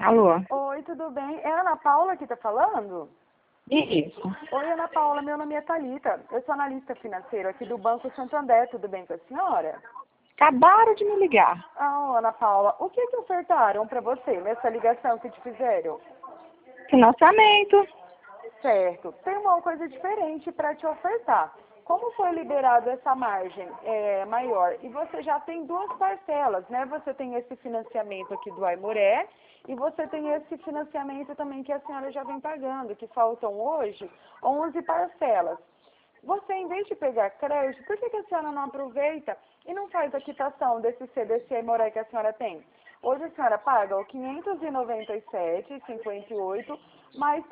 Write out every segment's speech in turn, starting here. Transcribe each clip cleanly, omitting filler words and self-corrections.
Alô? Oi, tudo bem? É a Ana Paula que tá falando? Isso. Oi, Ana Paula, meu nome é Thalita. Eu sou analista financeiro aqui do Banco Santander. Tudo bem com a senhora? Acabaram de me ligar. Ah, Ana Paula, o que ofertaram para você nessa ligação que te fizeram? Financiamento. Certo. Tem uma coisa diferente para te ofertar. Como foi liberado essa margem maior? E você já tem duas parcelas, né? Você tem esse financiamento aqui do Aimoré e você tem esse financiamento também que a senhora já vem pagando, que faltam hoje 11 parcelas. Você, em vez de pegar crédito, por que a senhora não aproveita e não faz a quitação desse CDC Aimoré que a senhora tem? Hoje a senhora paga o 597,58 mais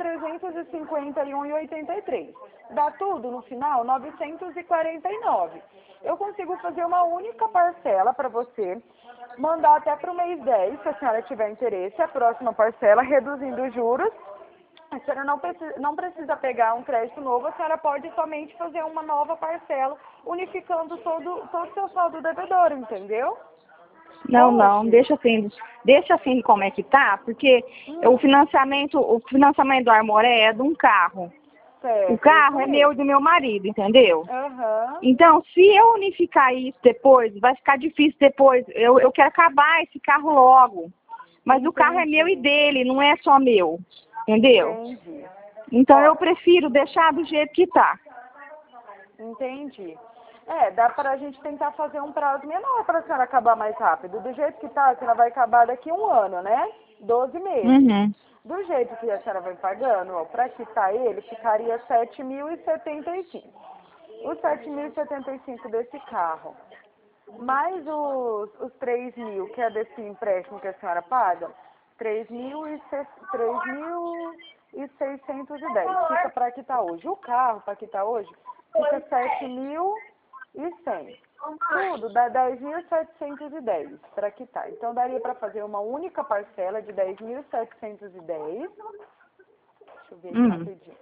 351,83. Dá tudo no final 949. Eu consigo fazer uma única parcela para você, mandar até para o mês 10, se a senhora tiver interesse, a próxima parcela, reduzindo os juros. A senhora não precisa pegar um crédito novo, a senhora pode somente fazer uma nova parcela, unificando todo o seu saldo devedor, entendeu? Não, Hoje, deixa assim como é que tá, porque o financiamento do Armoré é de um carro. O certo, isso carro é meu e mesmo. do meu marido, entendeu? Aham, Então, se eu unificar isso depois, vai ficar difícil depois. Eu quero acabar esse carro logo. Mas o carro é meu e entendi, dele, não é só meu. Entendeu? entendi. Então Ó, eu prefiro deixar do jeito que tá. entendi. Dá para a gente tentar fazer um prazo menor para a senhora acabar mais rápido. Do jeito que tá, a senhora vai acabar daqui 1 ano, né? 12 meses. Uhum. Do jeito que a senhora vai pagando, ó, para quitar ele, ficaria 7.075. Os 7.075 desse carro, mais os 3.000, que é desse empréstimo que a senhora paga, 3.610. Fica para quitar hoje. O carro, para quitar hoje, fica 7.100. Tudo dá 10.710 para quitar. Então, daria para fazer uma única parcela de 10.710. Deixa eu ver aqui rapidinho.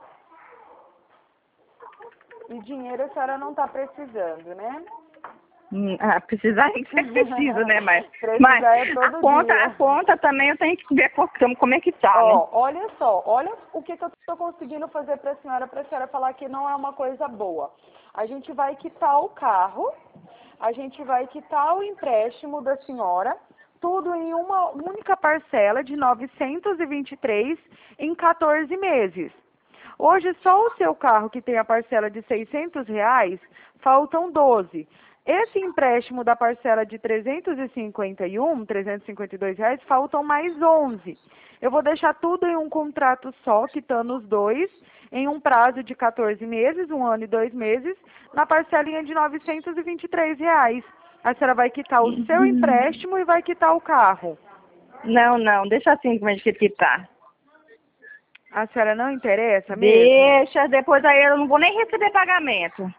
E dinheiro a senhora não está precisando, né? Precisar é que você precisa, né? Mas Precisar é todo dia. a conta também eu tenho que ver como é que tá, né? Ó, olha só, olha o que eu estou conseguindo fazer para a senhora falar que não é uma coisa boa. A gente vai quitar o carro, a gente vai quitar o empréstimo da senhora, tudo em uma única parcela de 923 em 14 meses. Hoje, só o seu carro, que tem a parcela de R$ 600, faltam 12. Esse empréstimo da parcela de R$ 352, faltam mais 11. Eu vou deixar tudo em um contrato só, quitando os dois, em um prazo de 14 meses, 1 ano e 2 meses, na parcelinha de R$ 923. A senhora vai quitar o seu empréstimo e vai quitar o carro. Não, deixa assim como é que tá. A senhora não interessa mesmo? Deixa, depois aí eu não vou nem receber pagamento.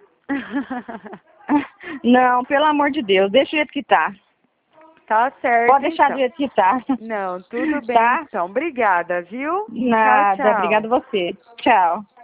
Não, pelo amor de Deus, deixa do jeito que tá. Tá certo, Pode deixar do então. jeito que tá. Não, tudo bem, Tá? então. Obrigada, viu? Tchau, Nada, tchau. obrigada a você. Tchau.